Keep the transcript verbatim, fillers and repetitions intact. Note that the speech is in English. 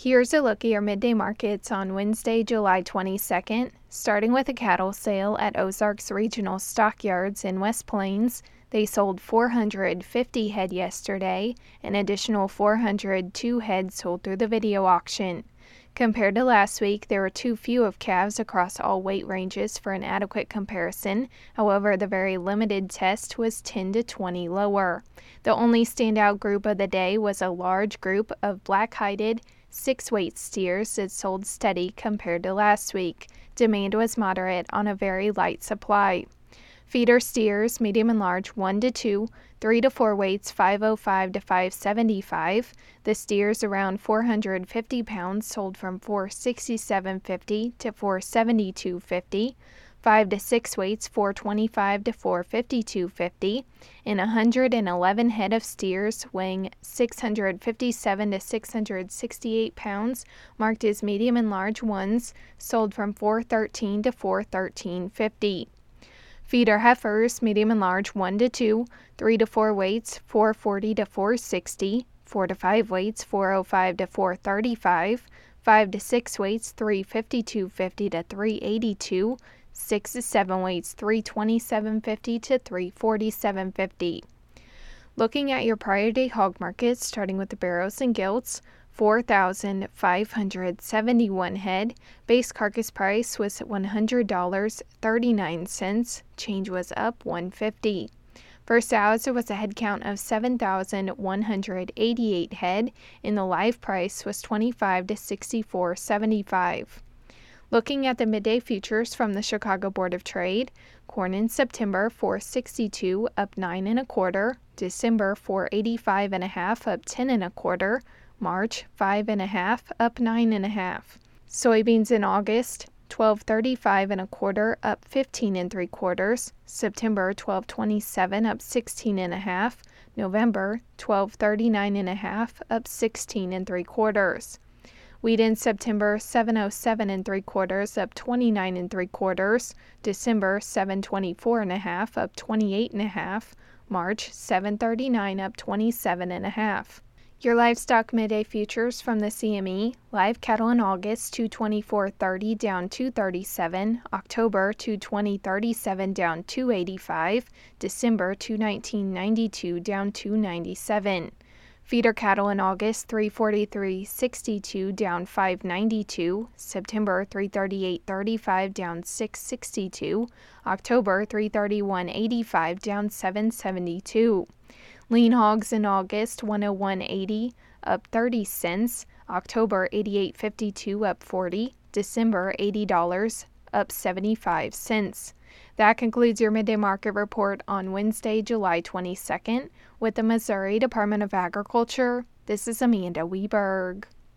Here's a look at your midday markets on Wednesday, July twenty-second, starting with a cattle sale at Ozarks Regional Stockyards in West Plains. They sold four hundred fifty head yesterday. An additional four hundred two head sold through the video auction. Compared to last week, there were too few of calves across all weight ranges for an adequate comparison. However, the very limited test was ten to twenty lower. The only standout group of the day was a large group of black-hided, six-weight steers that sold steady compared to last week. Demand was moderate on a very light supply. Feeder steers, medium and large, one to two, three to four weights, five oh five to five seventy-five. The steers around four hundred fifty pounds sold from four sixty-seven fifty to four seventy-two fifty. five to six weights, four twenty-five to four fifty-two fifty. And one hundred eleven head of steers weighing six hundred fifty-seven to six hundred sixty-eight pounds, marked as medium and large ones, sold from four thirteen to four thirteen fifty. Feeder heifers, medium and large, one to two, three to four weights, four forty to four sixty, four to five weights, four oh five to four thirty-five, five to six weights, three fifty-two fifty to three eighty-two, six to seven weights, three twenty-seven fifty to three forty-seven fifty. Looking at your prior day hog markets, starting with the barrows and gilts, four thousand five hundred seventy-one head. Base carcass price was one hundred dollars and thirty-nine cents. Change was up one hundred fifty dollars. For sows, there was a head count of seven thousand one hundred eighty-eight head, and the live price was twenty-five to sixty-four seventy-five. Looking at the midday futures from the Chicago Board of Trade, corn in September four sixty-two up nine and a quarter, December four eighty-five and a half up ten and a quarter, March five and a half up nine and a half. Soybeans in August twelve thirty-five and a quarter up fifteen and three quarters, September twelve twenty-seven up sixteen and a half, November twelve thirty-nine and a half up sixteen and three quarters. Wheat in September seven oh seven and three quarters up twenty-nine and three quarters, December seven twenty-four and a half up twenty-eight and a half, March seven thirty-nine up twenty-seven and a half. Your livestock midday futures from the C M E: live cattle in August two twenty-four thirty down two thirty-seven, October two twenty thirty-seven down two eighty-five, December two nineteen ninety-two down two ninety-seven. Feeder cattle in August three forty-three sixty-two down five ninety-two, September three thirty-eight thirty-five down six sixty-two, October three thirty-one eighty-five down seven seventy-two. Lean hogs in August one oh one eighty up thirty cents, October eighty-eight fifty-two up forty, December eighty dollars up seventy-five cents. That concludes your midday market report on Wednesday, July twenty-second. With the Missouri Department of Agriculture, this is Amanda Weberg.